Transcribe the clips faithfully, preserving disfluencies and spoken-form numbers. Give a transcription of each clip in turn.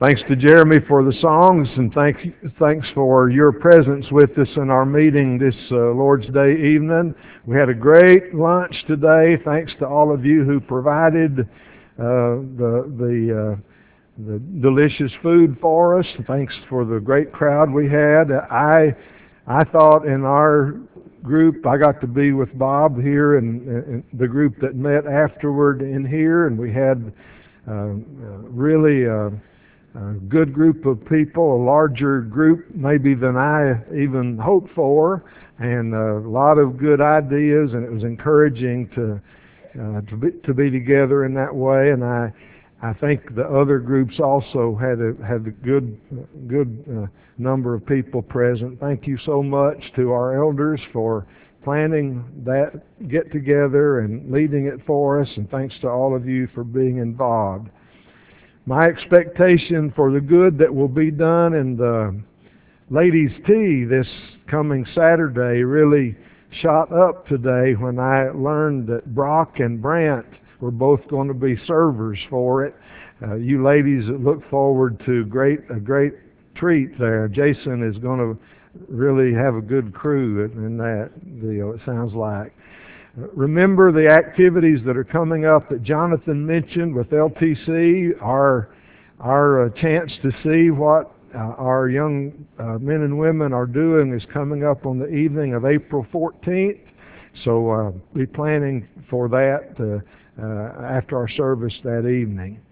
Thanks to Jeremy for the songs, and thanks thanks for your presence with us in our meeting this uh, Lord's Day evening. We had a great lunch today. Thanks to all of you who provided uh, the the uh, the delicious food for us. Thanks for the great crowd we had. I I thought in our group, I got to be with Bob here and, and the group that met afterward in here, and we had uh, uh, really. Uh, A good group of people, a larger group maybe than I even hoped for, and a lot of good ideas, and it was encouraging to uh, to, be, to be together in that way. And I I think the other groups also had a had a good good uh, number of people present. Thank you so much to our elders for planning that get together and leading it for us, and thanks to all of you for being involved. My expectation for the good that will be done in the ladies' tea this coming Saturday really shot up today when I learned that Brock and Brant were both going to be servers for it. Uh, you ladies look forward to great a great treat there. Jason is going to really have a good crew in that deal, it sounds like. Remember the activities that are coming up that Jonathan mentioned with L T C, our, our uh, chance to see what uh, our young uh, men and women are doing is coming up on the evening of April fourteenth. So uh, be planning for that uh, uh, after our service that evening.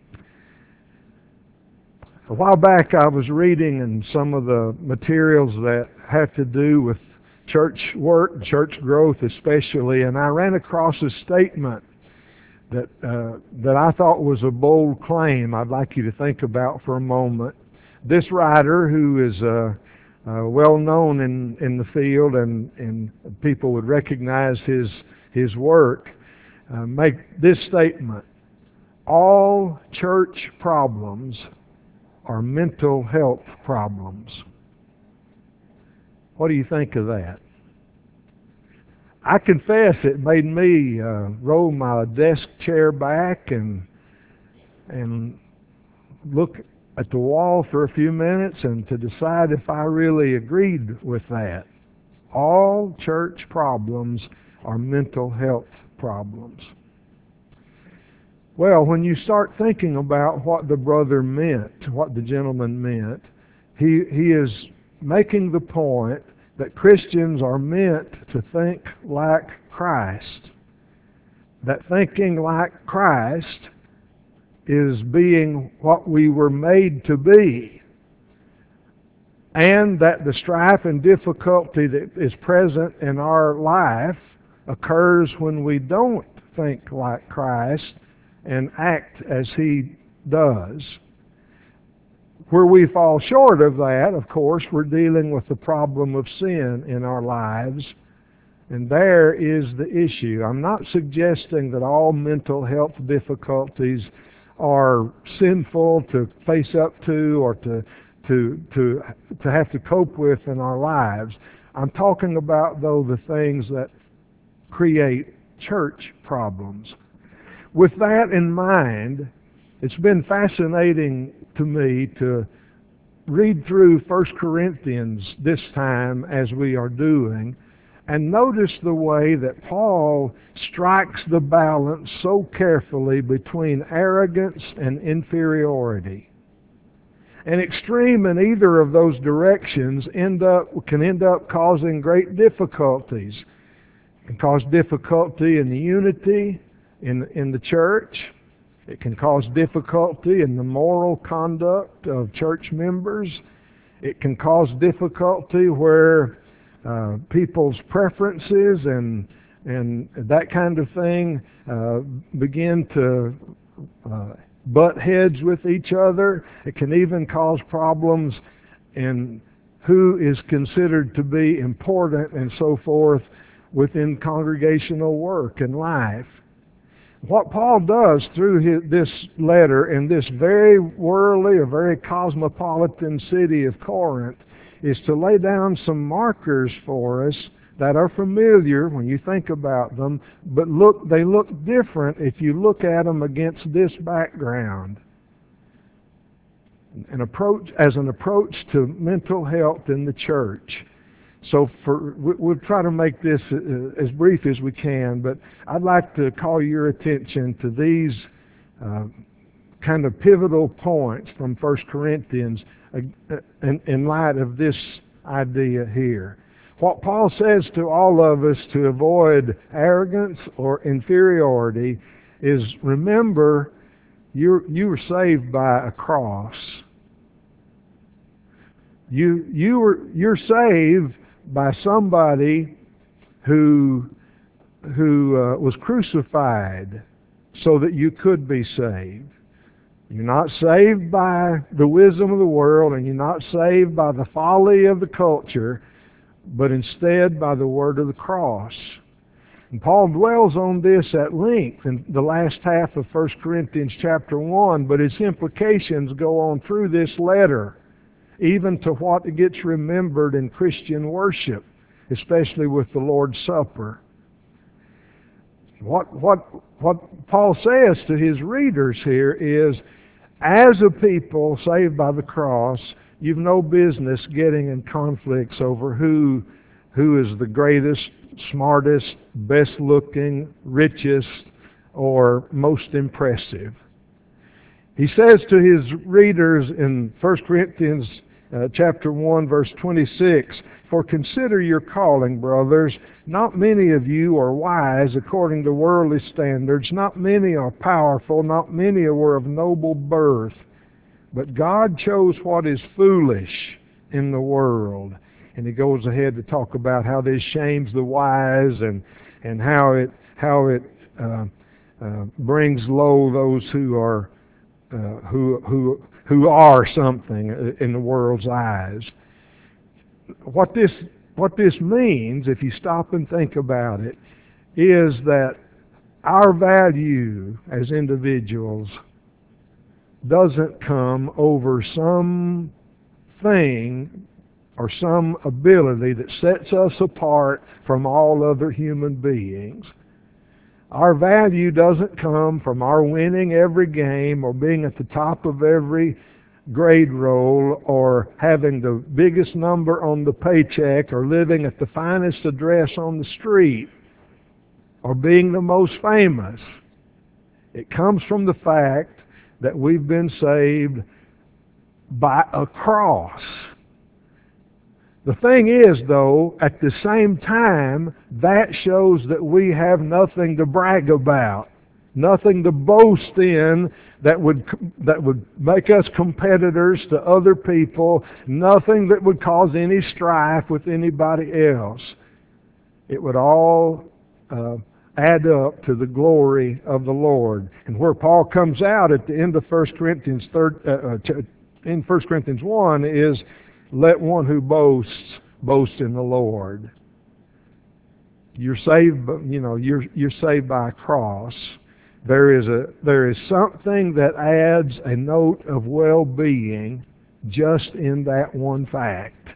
A while back I was reading in some of the materials that have to do with church work, church growth especially, and I ran across a statement that uh, that I thought was a bold claim I'd like you to think about for a moment. This writer, who is uh, uh, well known in, in the field and, and people would recognize his, his work, uh, make this statement: all church problems are mental health problems. What do you think of that? I confess it made me uh, roll my desk chair back and and look at the wall for a few minutes and to decide if I really agreed with that. All church problems are mental health problems. Well, when you start thinking about what the brother meant, what the gentleman meant, he he is making the point that Christians are meant to think like Christ. That thinking like Christ is being what we were made to be. And that the strife and difficulty that is present in our life occurs when we don't think like Christ and act as He does. Where we fall short of that, of course, we're dealing with the problem of sin in our lives, and there is the issue. I'm not suggesting that all mental health difficulties are sinful to face up to or to to to to have to cope with in our lives. I'm talking about, though, the things that create church problems. With that in mind, it's been fascinating to me to read through First Corinthians this time as we are doing, and notice the way that Paul strikes the balance so carefully between arrogance and inferiority. An extreme in either of those directions end up can end up causing great difficulties. It can cause difficulty in the unity in in the church. It can cause difficulty in the moral conduct of church members. It can cause difficulty where uh, people's preferences and and that kind of thing uh, begin to uh, butt heads with each other. It can even cause problems in who is considered to be important and so forth within congregational work and life. What Paul does through his, this letter in this very worldly or very cosmopolitan city of Corinth is to lay down some markers for us that are familiar when you think about them, but look, they look different if you look at them against this background. an approach as an approach to mental health in the church. So for we'll try to make this as brief as we can, but I'd like to call your attention to these uh, kind of pivotal points from First Corinthians uh, in, in light of this idea here. What Paul says to all of us to avoid arrogance or inferiority is, remember, you you were saved by a cross. You you were you're saved by somebody who who uh, was crucified so that you could be saved. You're not saved by the wisdom of the world, and you're not saved by the folly of the culture, but instead by the word of the cross. And Paul dwells on this at length in the last half of First Corinthians chapter one, but its implications go on through this letter, even to what gets remembered in Christian worship, especially with the Lord's Supper. What, what, what Paul says to his readers here is, as a people saved by the cross, you've no business getting in conflicts over who, who is the greatest, smartest, best looking, richest, or most impressive. He says to his readers in First Corinthians uh, chapter one, verse twenty-six, "For consider your calling, brothers. Not many of you are wise according to worldly standards. Not many are powerful. Not many were of noble birth. But God chose what is foolish in the world." And he goes ahead to talk about how this shames the wise, and and how it how it uh, uh, brings low those who are uh, who who who are something in the world's eyes. What this what this means, if you stop and think about it, is that our value as individuals doesn't come over some thing or some ability that sets us apart from all other human beings. Our value doesn't come from our winning every game, or being at the top of every grade roll, or having the biggest number on the paycheck, or living at the finest address on the street, or being the most famous. It comes from the fact that we've been saved by a cross. The thing is, though, at the same time, that shows that we have nothing to brag about, nothing to boast in that would that would make us competitors to other people, nothing that would cause any strife with anybody else. It would all uh, add up to the glory of the Lord. And where Paul comes out at the end of First Corinthians third, uh, uh, in First Corinthians one is, "Let one who boasts boast in the Lord." You're saved, you know, you're you're saved by a cross. There is a there is something that adds a note of well-being just in that one fact.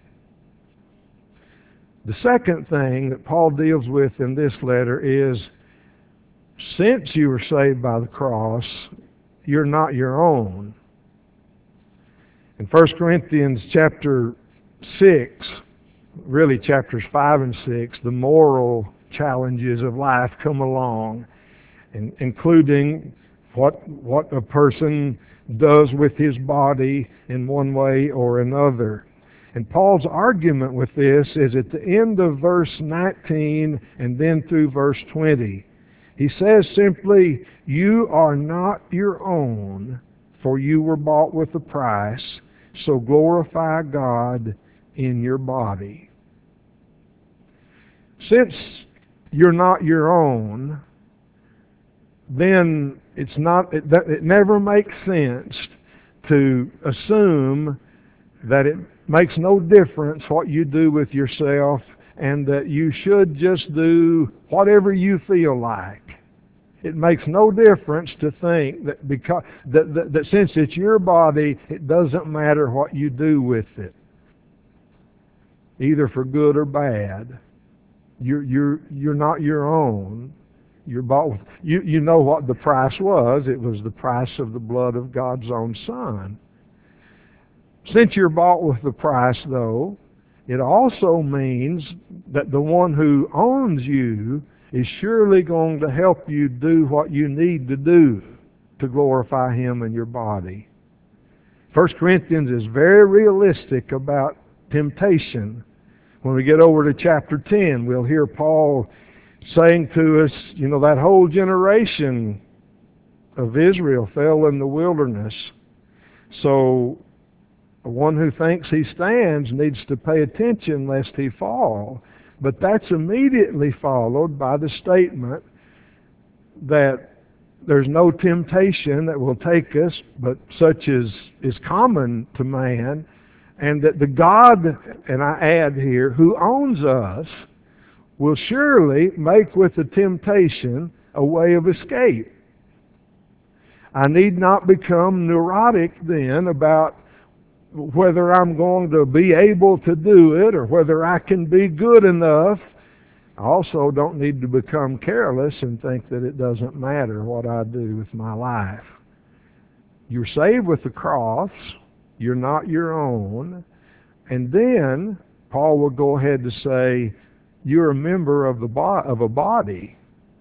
The second thing that Paul deals with in this letter is, since you were saved by the cross, you're not your own. In First Corinthians chapter six, really chapters five and six, the moral challenges of life come along, and including what what a person does with his body in one way or another. And Paul's argument with this is at the end of verse nineteen and then through verse twenty. He says simply, "You are not your own, for you were bought with a price, so glorify God in your body." Since you're not your own, then it's not it, it never makes sense to assume that it makes no difference what you do with yourself, and that you should just do whatever you feel like. It makes no difference to think that because that, that, that since it's your body, it doesn't matter what you do with it, either for good or bad. You're you're you're not your own. You're bought with. You you know what the price was. It was the price of the blood of God's own Son. Since you're bought with the price, though, it also means that the one who owns you is surely going to help you do what you need to do to glorify Him in your body. First Corinthians is very realistic about temptation. When we get over to chapter ten, we'll hear Paul saying to us, you know, that whole generation of Israel fell in the wilderness. So the one who thinks he stands needs to pay attention lest he fall. But that's immediately followed by the statement that there's no temptation that will take us, but such as is common to man, and that the God, and I add here, who owns us, will surely make with the temptation a way of escape. I need not become neurotic then about whether I'm going to be able to do it or whether I can be good enough. I also don't need to become careless and think that it doesn't matter what I do with my life. You're saved with the cross. You're not your own. And then Paul will go ahead to say, you're a member of the bo- of a body.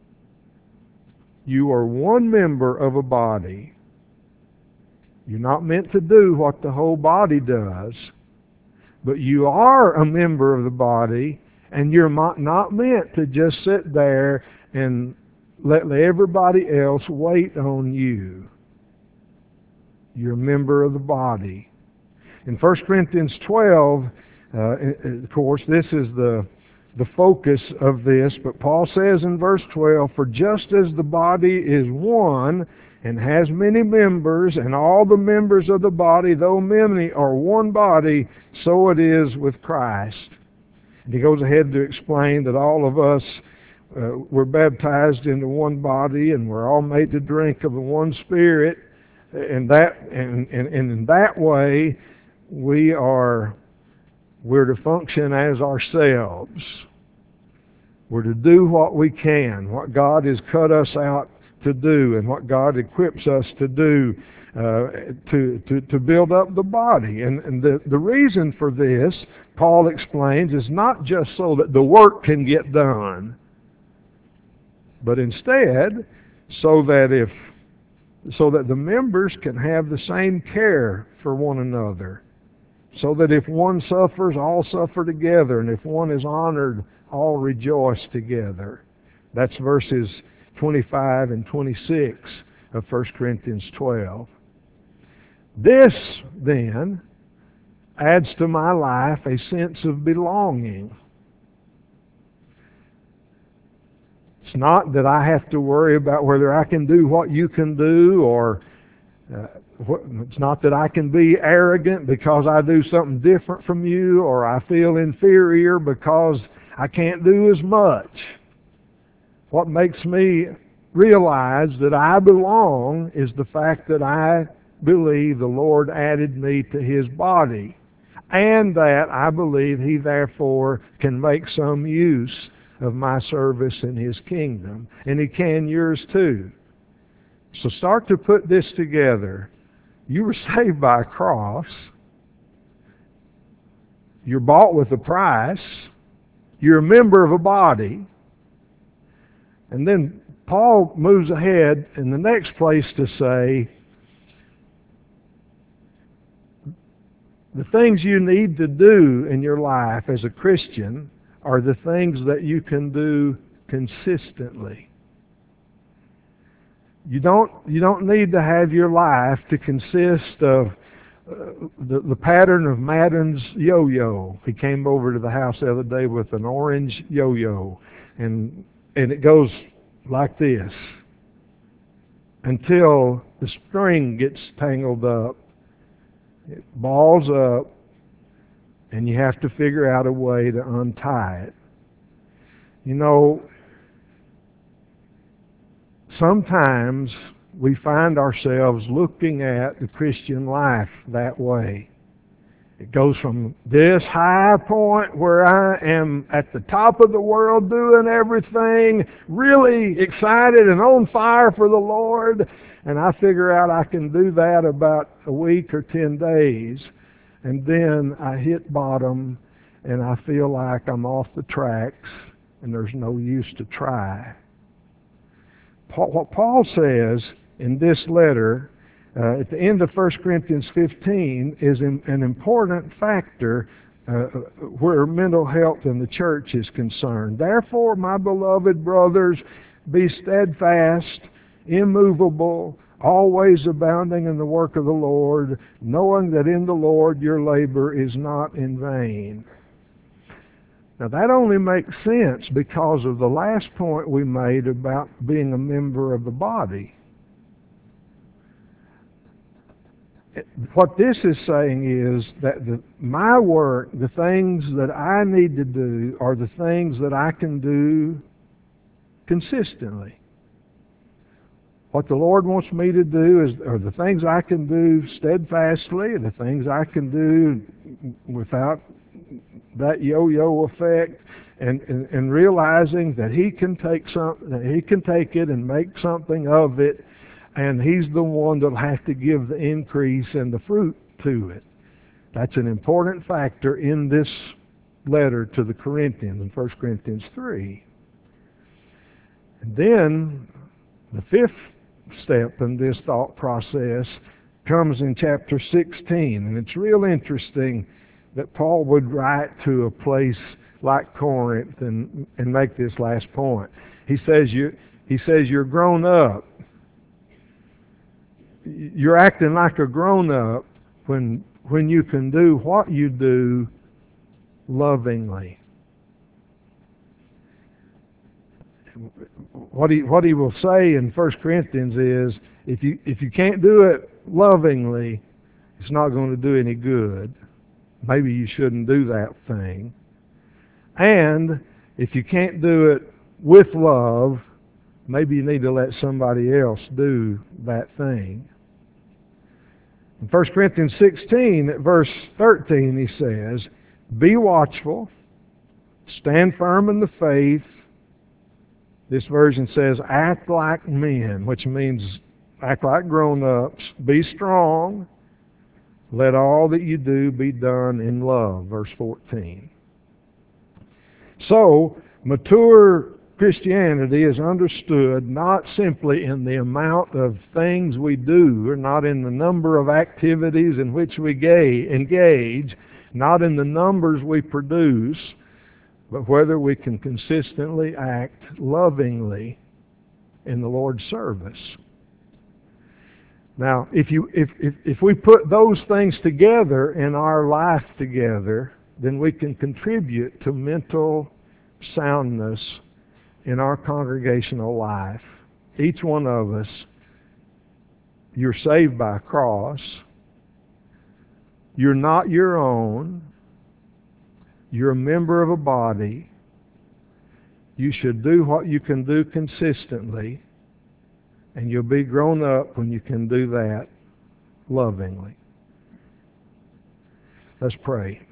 You are one member of a body. You're not meant to do what the whole body does, but you are a member of the body, and you're not meant to just sit there and let everybody else wait on you. You're a member of the body. In First Corinthians twelve, uh, of course, this is the the focus of this, but Paul says in verse twelve, for just as the body is one and has many members, and all the members of the body, though many, are one body, so it is with Christ. And he goes ahead to explain that all of us uh, were baptized into one body, and we're all made to drink of the one Spirit, and that, and, and, and in that way, we are we're to function as ourselves. We're to do what we can, what God has cut us out to do, and what God equips us to do uh, to, to, to build up the body. And, and the, the reason for this, Paul explains, is not just so that the work can get done, but instead so that if so that the members can have the same care for one another. So that if one suffers, all suffer together, and if one is honored, all rejoice together. That's verses twenty-five and twenty-six of First Corinthians twelve. This, then, adds to my life a sense of belonging. It's not that I have to worry about whether I can do what you can do, or uh, it's not that I can be arrogant because I do something different from you, or I feel inferior because I can't do as much. What makes me realize that I belong is the fact that I believe the Lord added me to His body, and that I believe He therefore can make some use of my service in His kingdom, and He can yours too. So start to put this together. You were saved by a cross. You're bought with a price. You're a member of a body. And then Paul moves ahead in the next place to say, the things you need to do in your life as a Christian are the things that you can do consistently. You don't, you don't need to have your life to consist of uh, the, the pattern of Madden's yo-yo. He came over to the house the other day with an orange yo-yo, and and it goes like this until the string gets tangled up. It balls up, and you have to figure out a way to untie it. You know, sometimes we find ourselves looking at the Christian life that way. It goes from this high point where I am at the top of the world doing everything, really excited and on fire for the Lord, and I figure out I can do that about a week or ten days. and then I hit bottom and I feel like I'm off the tracks and there's no use to try. Paul, what Paul says in this letter uh, at the end of First Corinthians fifteen is in, an important factor uh, where mental health in the church is concerned. Therefore, my beloved brothers, be steadfast, immovable, always abounding in the work of the Lord, knowing that in the Lord your labor is not in vain. Now that only makes sense because of the last point we made about being a member of the body. What this is saying is that the, my work, the things that I need to do, are the things that I can do consistently. What the Lord wants me to do is, are the things I can do steadfastly, and the things I can do without that yo-yo effect, and, and, and realizing that He can take something, that He can take it and make something of it, and He's the one that'll have to give the increase and the fruit to it. That's an important factor in this letter to the Corinthians in First Corinthians three. And then the fifth step in this thought process comes in chapter sixteen, and it's real interesting that Paul would write to a place like Corinth and, and make this last point. He says you he says you're grown up. You're acting like a grown up when when you can do what you do lovingly. What he what he will say in First Corinthians is, if you if you can't do it lovingly, it's not going to do any good. Maybe you shouldn't do that thing. And if you can't do it with love, maybe you need to let somebody else do that thing. In First Corinthians sixteen, at verse thirteen, he says, be watchful, stand firm in the faith. This version says, act like men, which means act like grown-ups. Be strong. Let all that you do be done in love. Verse fourteen. So, mature Christianity is understood not simply in the amount of things we do, or not in the number of activities in which we engage, not in the numbers we produce, but whether we can consistently act lovingly in the Lord's service. Now, if you if, if if we put those things together in our life together, then we can contribute to mental soundness in our congregational life. Each one of us, you're saved by a cross. You're not your own. You're a member of a body. You should do what you can do consistently, and you'll be grown up when you can do that lovingly. Let's pray.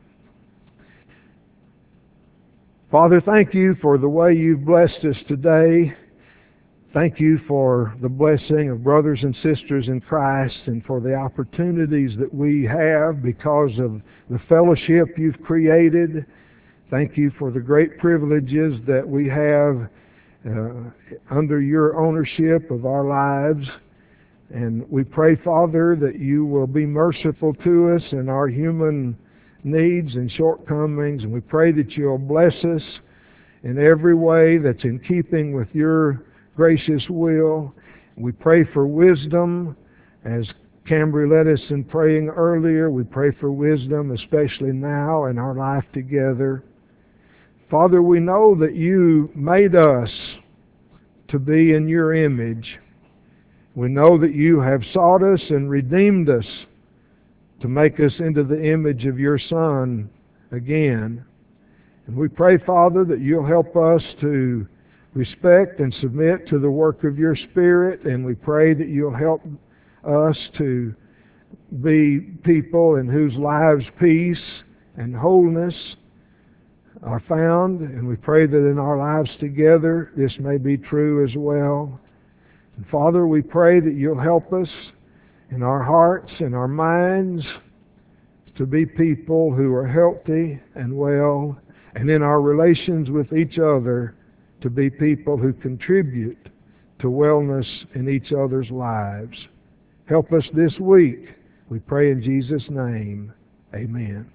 Father, thank you for the way you've blessed us today. Thank you for the blessing of brothers and sisters in Christ, and for the opportunities that we have because of the fellowship you've created. Thank you for the great privileges that we have uh, under your ownership of our lives. And we pray, Father, that you will be merciful to us in our human needs and shortcomings. And we pray that you'll bless us in every way that's in keeping with your gracious will. We pray for wisdom, as Cambry led us in praying earlier. We pray for wisdom, especially now in our life together. Father, we know that you made us to be in your image. We know that you have sought us and redeemed us to make us into the image of your Son again. And we pray, Father, that you'll help us to respect and submit to the work of your Spirit, and we pray that you'll help us to be people in whose lives peace and wholeness are found, and we pray that in our lives together this may be true as well. And Father, we pray that you'll help us in our hearts and our minds to be people who are healthy and well, and in our relations with each other, to be people who contribute to wellness in each other's lives. Help us this week. We pray in Jesus' name. Amen.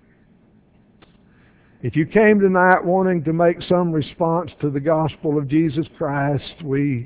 If you came tonight wanting to make some response to the gospel of Jesus Christ, we